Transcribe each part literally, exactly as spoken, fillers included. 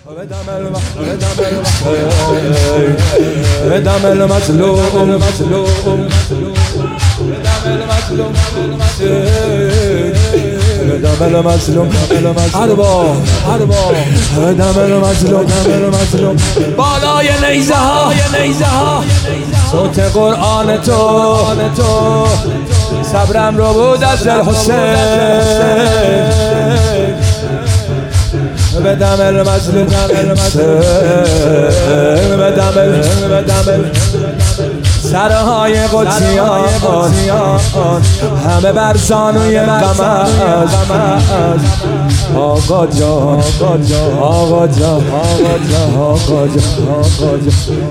بدم المظلوم المظلوم بدم المظلوم ارباب ارباب بدم المظلوم المظلوم بالای نیزه ها نیزه ها صوت قرآن تو تو صبرم رو بود از دل حسین بدم المظلوم بدم بدم سرهای قدسیان همه بر زانوی غم آقا جان آقا جان آقا جان آقا جان آقا جان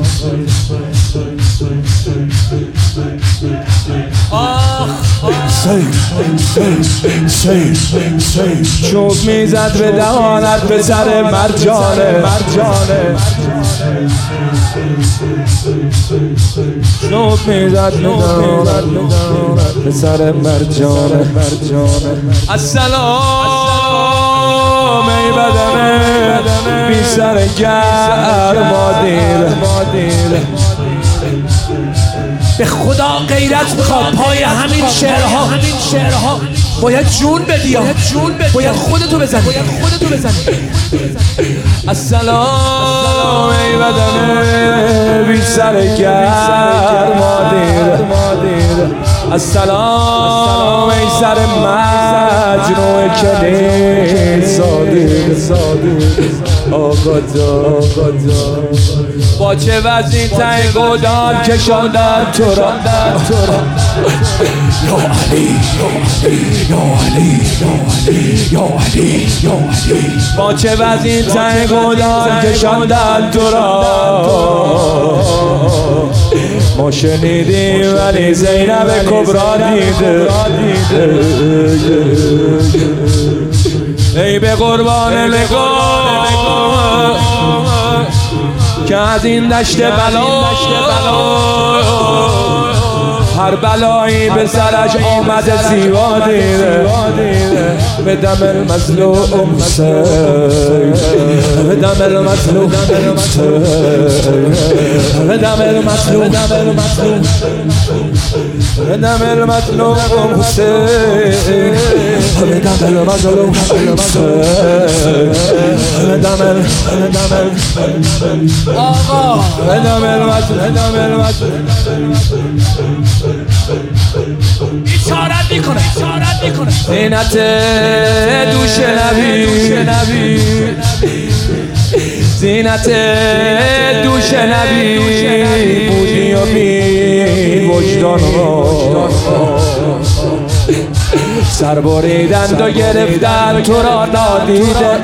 چوب میزد به دهانت به سر مرجانه مرجانه چوب میزد به دهانت به سر مرجانه مرجانه السلام ای بدن بی سر گرم مادیر به خدا غیرت میخواد پای همین شعرها همین شعرها باید جون بدی باید خودتو بزنی باید خودتو بزنی السلام ای بدن بی سر گرم مادیر السلام ای سر مجنون کلی صادق آقا جان با چه وزین تنگ و داد کشاندن تو را یا علی یا علی یا علی یا علی با چه وزین تنگ و داد کشاندن تو را ما شنیدیم ولی زینب کبرا دیده ای به قربان نگاه که از این دشت بلا هر بلایی به سرش آمده زیبا دیده به دم المظلوم به دم المظلوم به دم المظلوم به دم المظلوم حسین به دم المظلوم به دم آقا به دم المظلوم اشارت میکنه اشارت میکنه زینت دوش نبی زینت دوش نبی بودی و بی وجدان سر بریدند و گرفتن تو را نادیده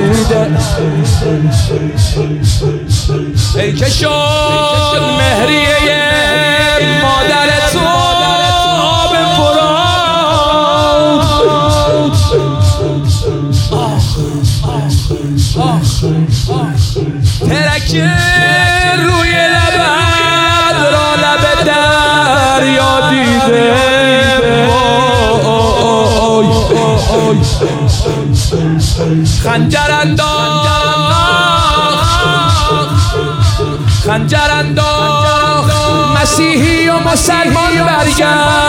ای که شد مهریه مادر تو آب فرات ترک روی لبت را لب دریا دیده خنجر انداخت خنجر انداخت مسیحی و مسلمان برگشت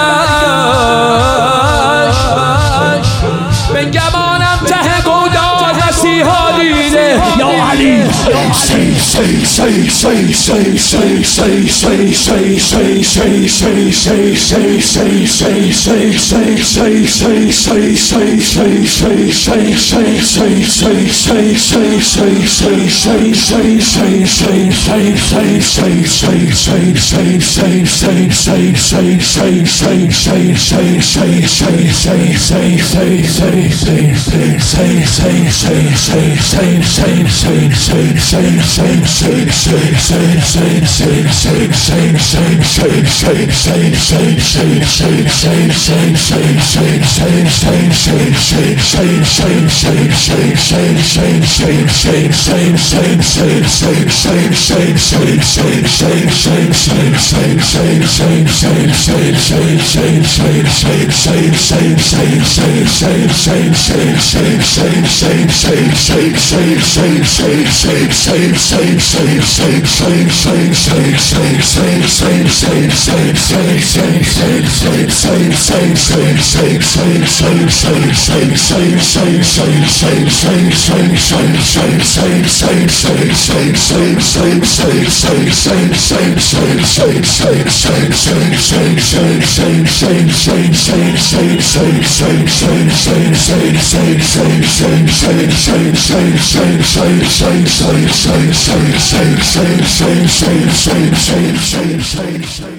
به گمانم ته گودال مسیحا دیده یا علی Shame, shame, shame, shame, shame, shame, shame, shame, shame, shame.